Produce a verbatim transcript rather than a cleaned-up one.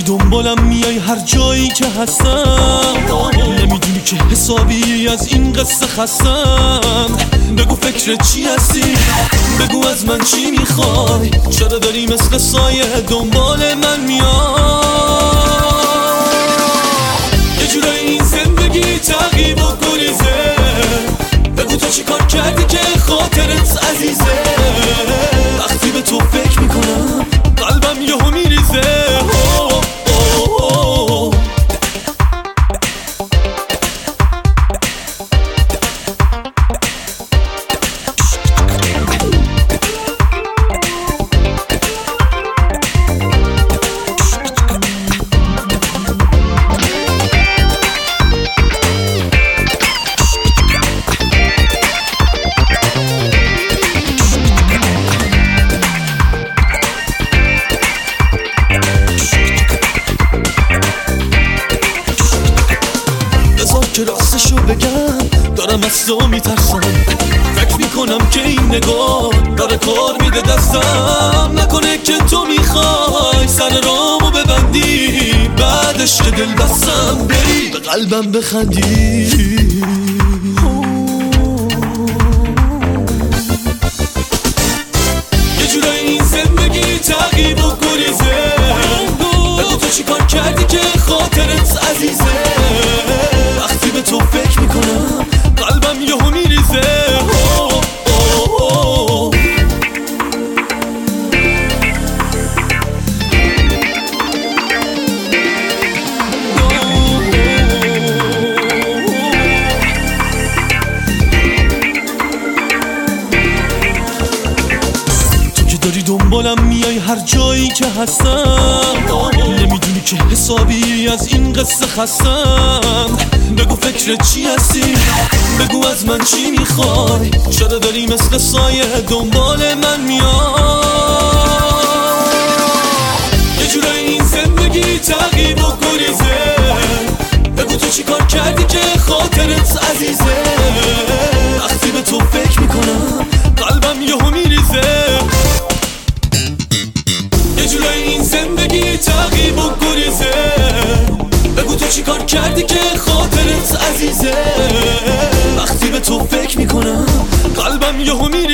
دنبالم میای هر جایی که هستم، نمیدونی که حسابی از این قصه خستم. بگو فکر چی هستی، بگو از من چی میخوای، چرا داری مثل سایه دنبال من میای؟ یه جورایی این زندگی تعقیب و گریزه، بگو تو چی کار کردی که خاطرت عزیزه. وقتی به تو فکر میکنم قلبم یهو میریزه. که راستشو بگم دارم از تو میترسم، فکر میکنم که این نگاه داره کار میده دستم. نکنه که تو میخوای سر رامو ببندی، بعدش که دل بستم بری به قلبم بخندی. یه جورایی این زندگی تعقیب و گریزه، بگو تو چی کار کردی که خاطرت عزیزه. وقتی به تو فکر میکنم قلبم یهو میریزه. تو که داری دنبالم میای هر جایی که هستم، نمیدونی که حسابی از این قصه خستم. بگو فکر چی هستی، بگو از من چی میخوای، چرا داری مثل سایه دنبال من میای؟ یه جورایی این زندگی تعقیب و گریزه، بگو تو چی کار کردی که خاطرت عزیزه. وقتی به تو فکر میکنم قلبم یهو میریزه. یه جورایی این زندگی تعقیب و گریزه، بگو تو چی کار کردی که خاطرت عزیزه. وقتی به تو فکر میکنم قلبم یهو میریزه.